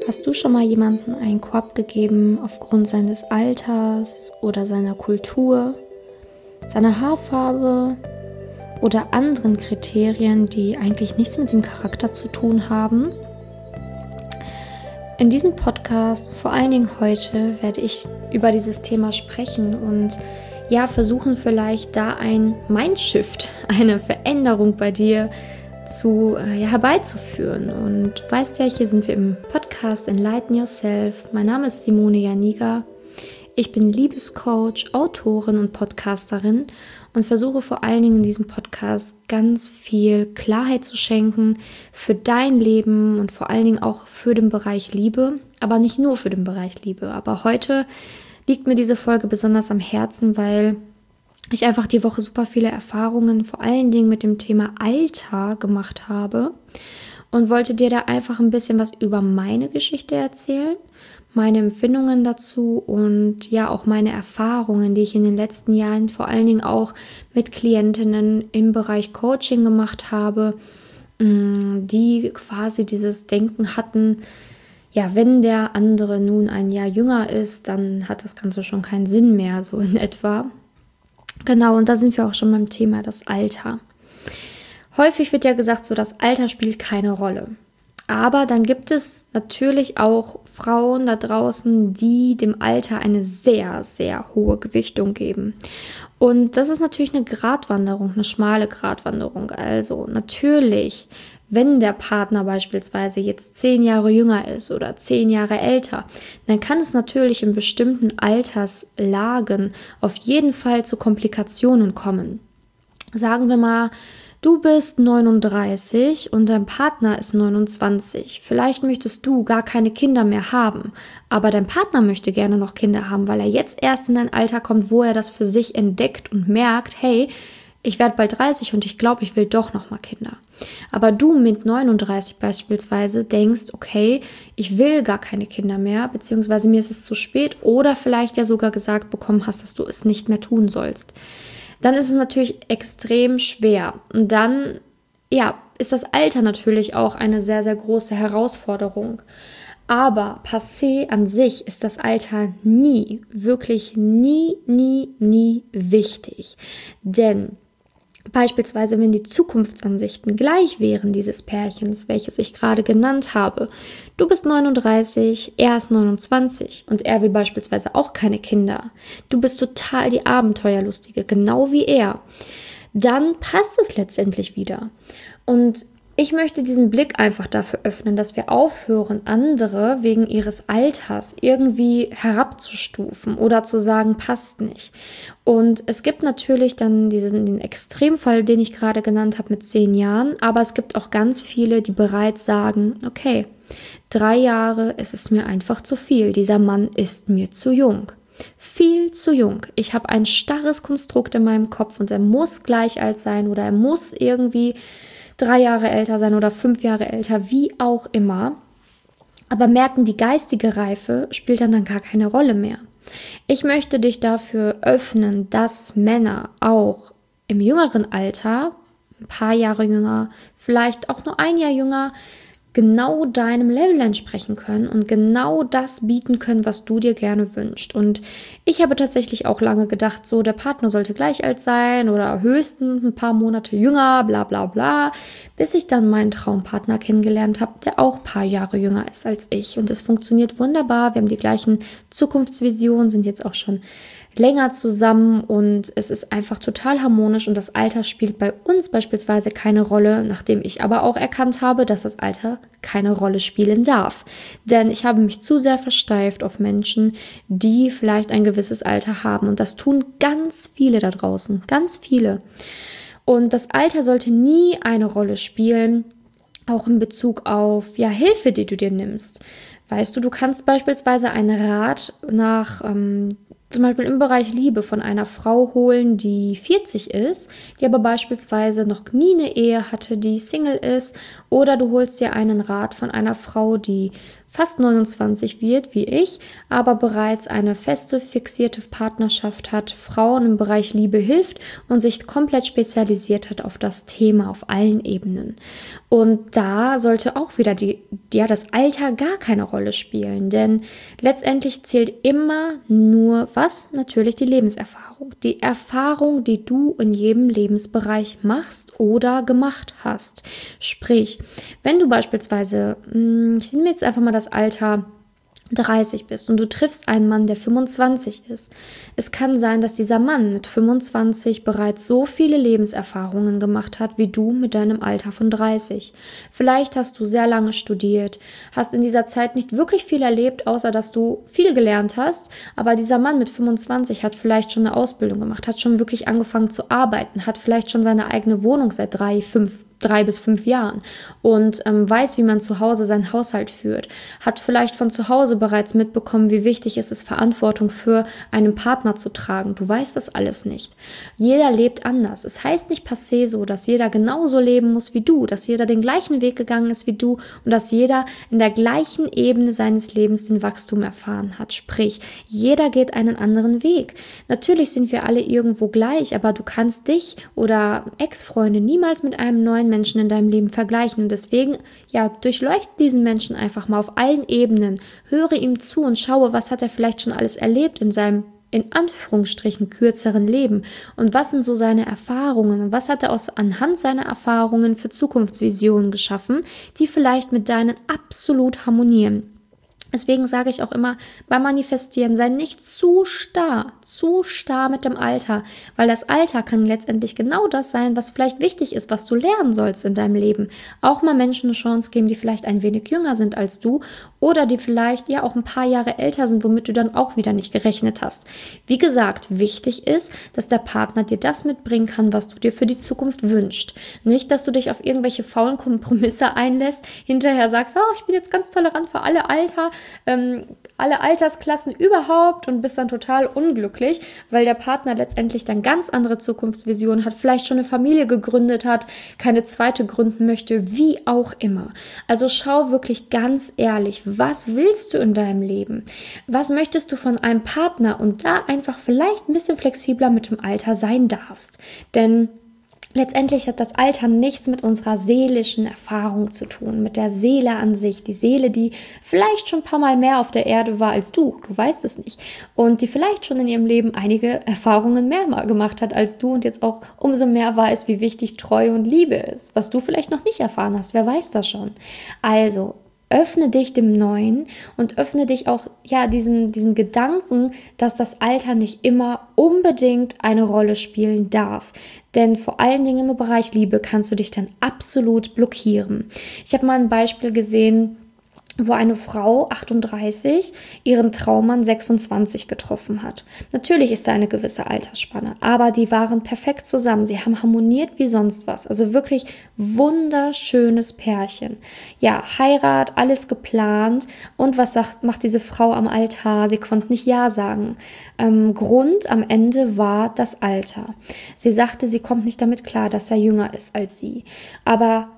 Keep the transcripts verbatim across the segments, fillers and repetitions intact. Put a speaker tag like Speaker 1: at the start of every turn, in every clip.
Speaker 1: Hast du schon mal jemandem einen Korb gegeben aufgrund seines Alters oder seiner Kultur, seiner Haarfarbe oder anderen Kriterien, die eigentlich nichts mit dem Charakter zu tun haben? In diesem Podcast, vor allen Dingen heute, werde ich über dieses Thema sprechen und ja, versuchen vielleicht da ein Mindshift, eine Veränderung bei dir zu, äh, ja, herbeizuführen. Und du weißt ja, hier sind wir im Podcast Enlighten Yourself. Mein Name ist Simone Janiga. Ich bin Liebescoach, Autorin und Podcasterin und versuche vor allen Dingen in diesem Podcast ganz viel Klarheit zu schenken für dein Leben und vor allen Dingen auch für den Bereich Liebe, aber nicht nur für den Bereich Liebe. Aber heute liegt mir diese Folge besonders am Herzen, weil ich einfach die Woche super viele Erfahrungen, vor allen Dingen mit dem Thema Alter gemacht habe und wollte dir da einfach ein bisschen was über meine Geschichte erzählen, meine Empfindungen dazu und ja auch meine Erfahrungen, die ich in den letzten Jahren vor allen Dingen auch mit Klientinnen im Bereich Coaching gemacht habe, die quasi dieses Denken hatten, ja, wenn der andere nun ein Jahr jünger ist, dann hat das Ganze schon keinen Sinn mehr, so in etwa. Genau, und da sind wir auch schon beim Thema das Alter. Häufig wird ja gesagt, so das Alter spielt keine Rolle. Aber dann gibt es natürlich auch Frauen da draußen, die dem Alter eine sehr, sehr hohe Gewichtung geben. Und das ist natürlich eine Gratwanderung, eine schmale Gratwanderung. Also natürlich, wenn der Partner beispielsweise jetzt zehn Jahre jünger ist oder zehn Jahre älter, dann kann es natürlich in bestimmten Alterslagen auf jeden Fall zu Komplikationen kommen. Sagen wir mal, du bist neununddreißig und dein Partner ist neunundzwanzig. Vielleicht möchtest du gar keine Kinder mehr haben, aber dein Partner möchte gerne noch Kinder haben, weil er jetzt erst in ein Alter kommt, wo er das für sich entdeckt und merkt, hey, ich werde bald dreißig und ich glaube, ich will doch noch mal Kinder. Aber du mit neununddreißig beispielsweise denkst, okay, ich will gar keine Kinder mehr, beziehungsweise mir ist es zu spät oder vielleicht ja sogar gesagt bekommen hast, dass du es nicht mehr tun sollst. Dann ist es natürlich extrem schwer. Und dann, ja, ist das Alter natürlich auch eine sehr, sehr große Herausforderung. Aber passé an sich ist das Alter nie, wirklich nie, nie, nie wichtig. Denn beispielsweise, wenn die Zukunftsansichten gleich wären dieses Pärchens, welches ich gerade genannt habe, du bist neununddreißig, er ist neunundzwanzig und er will beispielsweise auch keine Kinder. Du bist total die Abenteuerlustige, genau wie er. Dann passt es letztendlich wieder. Und ich möchte diesen Blick einfach dafür öffnen, dass wir aufhören, andere wegen ihres Alters irgendwie herabzustufen oder zu sagen, passt nicht. Und es gibt natürlich dann diesen den Extremfall, den ich gerade genannt habe mit zehn Jahren, aber es gibt auch ganz viele, die bereits sagen, okay, drei Jahre, es ist mir einfach zu viel, dieser Mann ist mir zu jung. Viel zu jung. Ich habe ein starres Konstrukt in meinem Kopf und er muss gleich alt sein oder er muss irgendwie drei Jahre älter sein oder fünf Jahre älter, wie auch immer. Aber merken, die geistige Reife spielt dann, dann gar keine Rolle mehr. Ich möchte dich dafür öffnen, dass Männer auch im jüngeren Alter, ein paar Jahre jünger, vielleicht auch nur ein Jahr jünger, genau deinem Level entsprechen können und genau das bieten können, was du dir gerne wünschst. Und ich habe tatsächlich auch lange gedacht, so der Partner sollte gleich alt sein oder höchstens ein paar Monate jünger, bla bla bla, bis ich dann meinen Traumpartner kennengelernt habe, der auch ein paar Jahre jünger ist als ich. Und es funktioniert wunderbar, wir haben die gleichen Zukunftsvisionen, sind jetzt auch schon länger zusammen und es ist einfach total harmonisch und das Alter spielt bei uns beispielsweise keine Rolle, nachdem ich aber auch erkannt habe, dass das Alter keine Rolle spielen darf. Denn ich habe mich zu sehr versteift auf Menschen, die vielleicht ein gewisses Alter haben und das tun ganz viele da draußen, ganz viele. Und das Alter sollte nie eine Rolle spielen, auch in Bezug auf ja, Hilfe, die du dir nimmst. Weißt du, du kannst beispielsweise einen Rat nach ähm, zum Beispiel im Bereich Liebe von einer Frau holen, die vierzig ist, die aber beispielsweise noch nie eine Ehe hatte, die Single ist, oder du holst dir einen Rat von einer Frau, die fast neunundzwanzig wird, wie ich, aber bereits eine feste, fixierte Partnerschaft hat, Frauen im Bereich Liebe hilft und sich komplett spezialisiert hat auf das Thema auf allen Ebenen. Und da sollte auch wieder die, ja, das Alter gar keine Rolle spielen, denn letztendlich zählt immer nur was? Natürlich die Lebenserfahrung. Die Erfahrung, die du in jedem Lebensbereich machst oder gemacht hast. Sprich, wenn du beispielsweise, ich nehme jetzt einfach mal das Alter dreißig bist und du triffst einen Mann, der fünfundzwanzig ist. Es kann sein, dass dieser Mann mit fünfundzwanzig bereits so viele Lebenserfahrungen gemacht hat, wie du mit deinem Alter von dreißig. Vielleicht hast du sehr lange studiert, hast in dieser Zeit nicht wirklich viel erlebt, außer dass du viel gelernt hast, aber dieser Mann mit fünfundzwanzig hat vielleicht schon eine Ausbildung gemacht, hat schon wirklich angefangen zu arbeiten, hat vielleicht schon seine eigene Wohnung seit drei, fünf drei bis fünf Jahren und ähm, weiß, wie man zu Hause seinen Haushalt führt, hat vielleicht von zu Hause bereits mitbekommen, wie wichtig es ist, Verantwortung für einen Partner zu tragen. Du weißt das alles nicht. Jeder lebt anders. Es heißt nicht per se so, dass jeder genauso leben muss wie du, dass jeder den gleichen Weg gegangen ist wie du und dass jeder in der gleichen Ebene seines Lebens den Wachstum erfahren hat. Sprich, jeder geht einen anderen Weg. Natürlich sind wir alle irgendwo gleich, aber du kannst dich oder Ex-Freunde niemals mit einem neuen Menschen in deinem Leben vergleichen. Und deswegen, ja, durchleuchte diesen Menschen einfach mal auf allen Ebenen, höre ihm zu und schaue, was hat er vielleicht schon alles erlebt in seinem, in Anführungsstrichen, kürzeren Leben und was sind so seine Erfahrungen und was hat er aus, anhand seiner Erfahrungen für Zukunftsvisionen geschaffen, die vielleicht mit deinen absolut harmonieren. Deswegen sage ich auch immer, beim Manifestieren sei nicht zu starr, zu starr mit dem Alter, weil das Alter kann letztendlich genau das sein, was vielleicht wichtig ist, was du lernen sollst in deinem Leben. Auch mal Menschen eine Chance geben, die vielleicht ein wenig jünger sind als du oder die vielleicht ja auch ein paar Jahre älter sind, womit du dann auch wieder nicht gerechnet hast. Wie gesagt, wichtig ist, dass der Partner dir das mitbringen kann, was du dir für die Zukunft wünschst. Nicht, dass du dich auf irgendwelche faulen Kompromisse einlässt, hinterher sagst, oh, ich bin jetzt ganz tolerant für alle Alter, Ähm, alle Altersklassen überhaupt und bist dann total unglücklich, weil der Partner letztendlich dann ganz andere Zukunftsvisionen hat, vielleicht schon eine Familie gegründet hat, keine zweite gründen möchte, wie auch immer. Also schau wirklich ganz ehrlich, was willst du in deinem Leben? Was möchtest du von einem Partner? Und da einfach vielleicht ein bisschen flexibler mit dem Alter sein darfst. Denn letztendlich hat das Alter nichts mit unserer seelischen Erfahrung zu tun, mit der Seele an sich. Die Seele, die vielleicht schon ein paar Mal mehr auf der Erde war als du, du weißt es nicht. Und die vielleicht schon in ihrem Leben einige Erfahrungen mehr gemacht hat als du und jetzt auch umso mehr weiß, wie wichtig Treue und Liebe ist, was du vielleicht noch nicht erfahren hast, wer weiß das schon. Also, öffne dich dem Neuen und öffne dich auch ja diesem, diesem Gedanken, dass das Alter nicht immer unbedingt eine Rolle spielen darf. Denn vor allen Dingen im Bereich Liebe kannst du dich dann absolut blockieren. Ich habe mal ein Beispiel gesehen, wo eine Frau, achtunddreißig, ihren Traummann sechsundzwanzig getroffen hat. Natürlich ist da eine gewisse Altersspanne, aber die waren perfekt zusammen. Sie haben harmoniert wie sonst was. Also wirklich wunderschönes Pärchen. Ja, Heirat, alles geplant. Und was sagt, macht diese Frau am Altar? Sie konnte nicht Ja sagen. Ähm, Grund am Ende war das Alter. Sie sagte, sie kommt nicht damit klar, dass er jünger ist als sie. Aber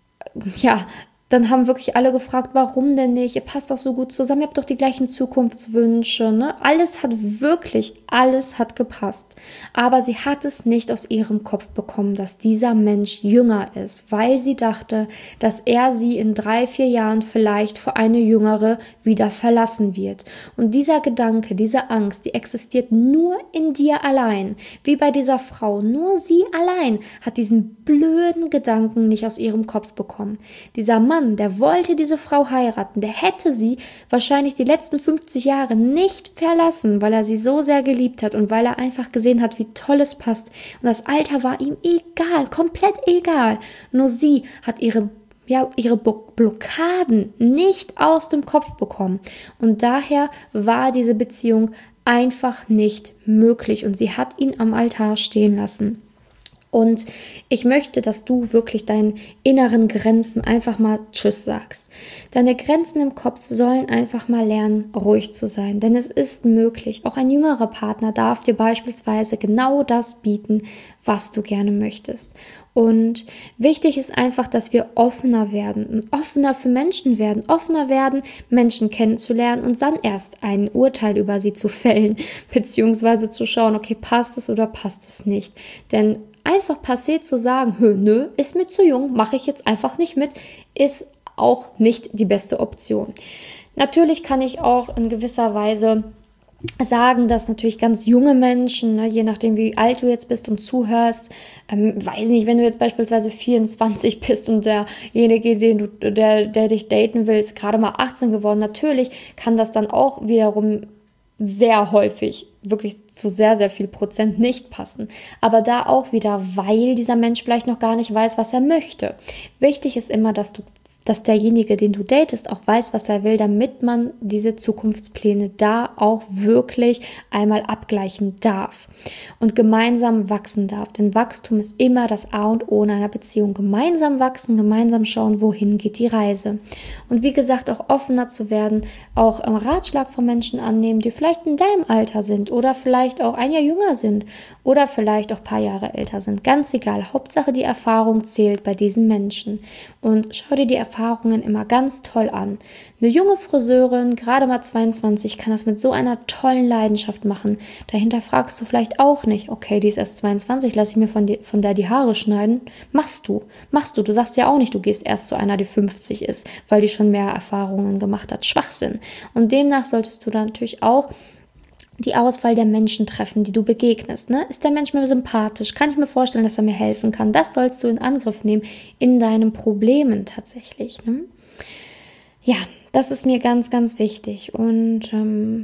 Speaker 1: ja, dann haben wirklich alle gefragt, warum denn nicht? Ihr passt doch so gut zusammen, ihr habt doch die gleichen Zukunftswünsche. Ne? Alles hat wirklich, alles hat gepasst. Aber sie hat es nicht aus ihrem Kopf bekommen, dass dieser Mensch jünger ist, weil sie dachte, dass er sie in drei, vier Jahren vielleicht für eine Jüngere wieder verlassen wird. Und dieser Gedanke, diese Angst, die existiert nur in dir allein. Wie bei dieser Frau. Nur sie allein hat diesen blöden Gedanken nicht aus ihrem Kopf bekommen. Dieser Mann, der wollte diese Frau heiraten, der hätte sie wahrscheinlich die letzten fünfzig Jahre nicht verlassen, weil er sie so sehr geliebt hat und weil er einfach gesehen hat, wie toll es passt. Und das Alter war ihm egal, komplett egal. Nur sie hat ihre, ja, ihre Blockaden nicht aus dem Kopf bekommen. Und daher war diese Beziehung einfach nicht möglich und sie hat ihn am Altar stehen lassen. Und ich möchte, dass du wirklich deinen inneren Grenzen einfach mal Tschüss sagst. Deine Grenzen im Kopf sollen einfach mal lernen, ruhig zu sein. Denn es ist möglich. Auch ein jüngerer Partner darf dir beispielsweise genau das bieten, was du gerne möchtest. Und wichtig ist einfach, dass wir offener werden und offener für Menschen werden, offener werden, Menschen kennenzulernen und dann erst ein Urteil über sie zu fällen, beziehungsweise zu schauen, okay, passt es oder passt es nicht. Denn einfach passé zu sagen, Hö, nö, ist mir zu jung, mache ich jetzt einfach nicht mit, ist auch nicht die beste Option. Natürlich kann ich auch in gewisser Weise sagen, dass natürlich ganz junge Menschen, ne, je nachdem wie alt du jetzt bist und zuhörst, ähm, weiß nicht, wenn du jetzt beispielsweise vierundzwanzig bist und derjenige, den du, der, der dich daten will, ist gerade mal achtzehn geworden, natürlich kann das dann auch wiederum sehr häufig, wirklich zu sehr, sehr viel Prozent nicht passen. Aber da auch wieder, weil dieser Mensch vielleicht noch gar nicht weiß, was er möchte. Wichtig ist immer, dass du dass derjenige, den du datest, auch weiß, was er will, damit man diese Zukunftspläne da auch wirklich einmal abgleichen darf und gemeinsam wachsen darf. Denn Wachstum ist immer das A und O in einer Beziehung. Gemeinsam wachsen, gemeinsam schauen, wohin geht die Reise. Und wie gesagt, auch offener zu werden, auch Ratschlag von Menschen annehmen, die vielleicht in deinem Alter sind oder vielleicht auch ein Jahr jünger sind oder vielleicht auch ein paar Jahre älter sind. Ganz egal. Hauptsache die Erfahrung zählt bei diesen Menschen. Und schau dir die Erfahrungen immer ganz toll an. Eine junge Friseurin, gerade mal zweiundzwanzig, kann das mit so einer tollen Leidenschaft machen. Dahinter fragst du vielleicht auch nicht, okay, die ist erst zweiundzwanzig, lass ich mir von, die, von der die Haare schneiden. Machst du, machst du. Du sagst ja auch nicht, du gehst erst zu einer, die fünfzig ist, weil die schon mehr Erfahrungen gemacht hat. Schwachsinn. Und demnach solltest du dann natürlich auch die Auswahl der Menschen treffen, die du begegnest. Ne? Ist der Mensch mir sympathisch? Kann ich mir vorstellen, dass er mir helfen kann? Das sollst du in Angriff nehmen in deinen Problemen tatsächlich. Ne? Ja, das ist mir ganz, ganz wichtig. Und ähm,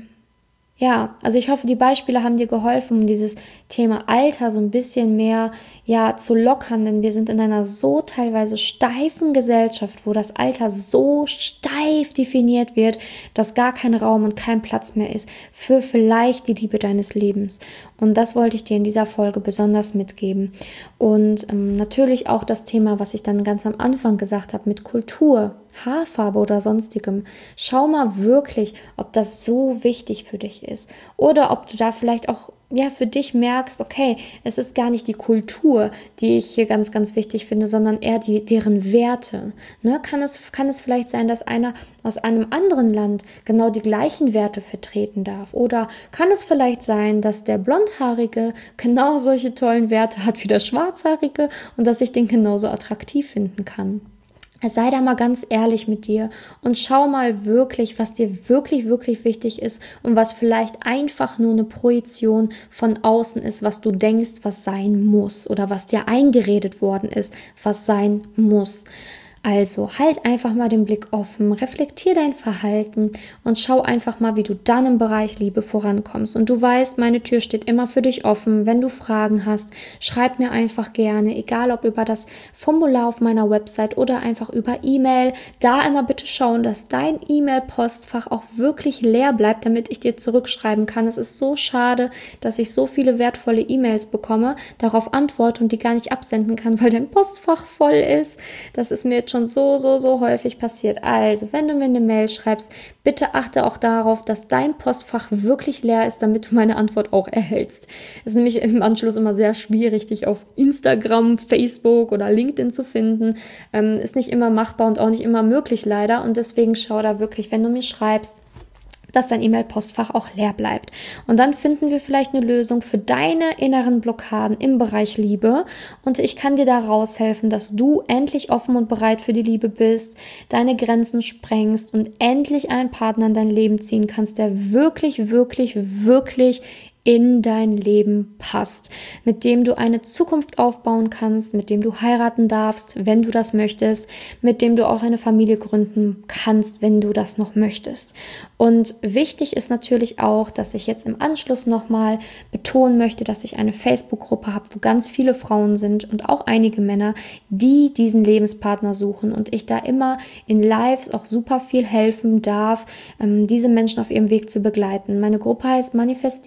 Speaker 1: ja, also ich hoffe, die Beispiele haben dir geholfen, um dieses Thema Alter so ein bisschen mehr ja, zu lockern, denn wir sind in einer so teilweise steifen Gesellschaft, wo das Alter so steif definiert wird, dass gar kein Raum und kein Platz mehr ist für vielleicht die Liebe deines Lebens. Und das wollte ich dir in dieser Folge besonders mitgeben. Und ähm, natürlich auch das Thema, was ich dann ganz am Anfang gesagt habe, mit Kultur, Haarfarbe oder sonstigem. Schau mal wirklich, ob das so wichtig für dich ist. Oder ob du da vielleicht auch ja, für dich merkst, okay, es ist gar nicht die Kultur, die ich hier ganz, ganz wichtig finde, sondern eher die, deren Werte. Ne? Kann es, kann es vielleicht sein, dass einer aus einem anderen Land genau die gleichen Werte vertreten darf? Oder kann es vielleicht sein, dass der Blondhaarige genau solche tollen Werte hat wie der Schwarzhaarige und dass ich den genauso attraktiv finden kann? Sei da mal ganz ehrlich mit dir und schau mal wirklich, was dir wirklich, wirklich wichtig ist und was vielleicht einfach nur eine Projektion von außen ist, was du denkst, was sein muss oder was dir eingeredet worden ist, was sein muss. Also halt einfach mal den Blick offen, reflektier dein Verhalten und schau einfach mal, wie du dann im Bereich Liebe vorankommst. Und du weißt, meine Tür steht immer für dich offen. Wenn du Fragen hast, schreib mir einfach gerne, egal ob über das Formular auf meiner Website oder einfach über E-Mail. Da immer bitte schauen, dass dein E-Mail-Postfach auch wirklich leer bleibt, damit ich dir zurückschreiben kann. Es ist so schade, dass ich so viele wertvolle E-Mails bekomme, darauf antworte und die gar nicht absenden kann, weil dein Postfach voll ist. Das ist mir jetzt schon schon so, so, so häufig passiert. Also, wenn du mir eine Mail schreibst, bitte achte auch darauf, dass dein Postfach wirklich leer ist, damit du meine Antwort auch erhältst. Es ist nämlich im Anschluss immer sehr schwierig, dich auf Instagram, Facebook oder LinkedIn zu finden. Ähm, ist nicht immer machbar und auch nicht immer möglich leider. Und deswegen schau da wirklich, wenn du mir schreibst, dass dein E-Mail-Postfach auch leer bleibt. Und dann finden wir vielleicht eine Lösung für deine inneren Blockaden im Bereich Liebe. Und ich kann dir da raushelfen, dass du endlich offen und bereit für die Liebe bist, deine Grenzen sprengst und endlich einen Partner in dein Leben ziehen kannst, der wirklich, wirklich, wirklich in dein Leben passt, mit dem du eine Zukunft aufbauen kannst, mit dem du heiraten darfst, wenn du das möchtest, mit dem du auch eine Familie gründen kannst, wenn du das noch möchtest. Und wichtig ist natürlich auch, dass ich jetzt im Anschluss nochmal betonen möchte, dass ich eine Facebook-Gruppe habe, wo ganz viele Frauen sind und auch einige Männer, die diesen Lebenspartner suchen und ich da immer in Lives auch super viel helfen darf, ähm, diese Menschen auf ihrem Weg zu begleiten. Meine Gruppe heißt Manifestiere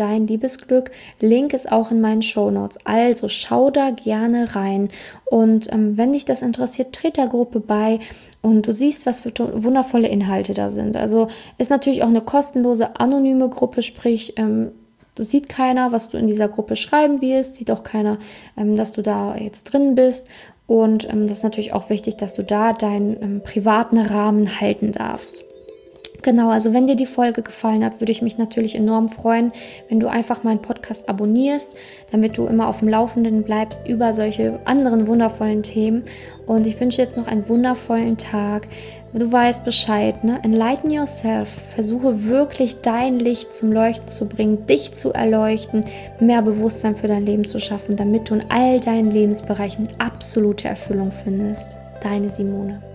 Speaker 1: dein Liebesglück. Link ist auch in meinen Shownotes. Also schau da gerne rein. Und ähm, wenn dich das interessiert, tritt der Gruppe bei und du siehst, was für wundervolle Inhalte da sind. Also ist natürlich auch eine kostenlose, anonyme Gruppe, sprich, ähm, das sieht keiner, was du in dieser Gruppe schreiben wirst, sieht auch keiner, ähm, dass du da jetzt drin bist. Und ähm, das ist natürlich auch wichtig, dass du da deinen ähm, privaten Rahmen halten darfst. Genau, also wenn dir die Folge gefallen hat, würde ich mich natürlich enorm freuen, wenn du einfach meinen Podcast abonnierst, damit du immer auf dem Laufenden bleibst über solche anderen wundervollen Themen. Und ich wünsche jetzt noch einen wundervollen Tag. Du weißt Bescheid, ne? Enlighten yourself. Versuche wirklich dein Licht zum Leuchten zu bringen, dich zu erleuchten, mehr Bewusstsein für dein Leben zu schaffen, damit du in all deinen Lebensbereichen absolute Erfüllung findest. Deine Simone.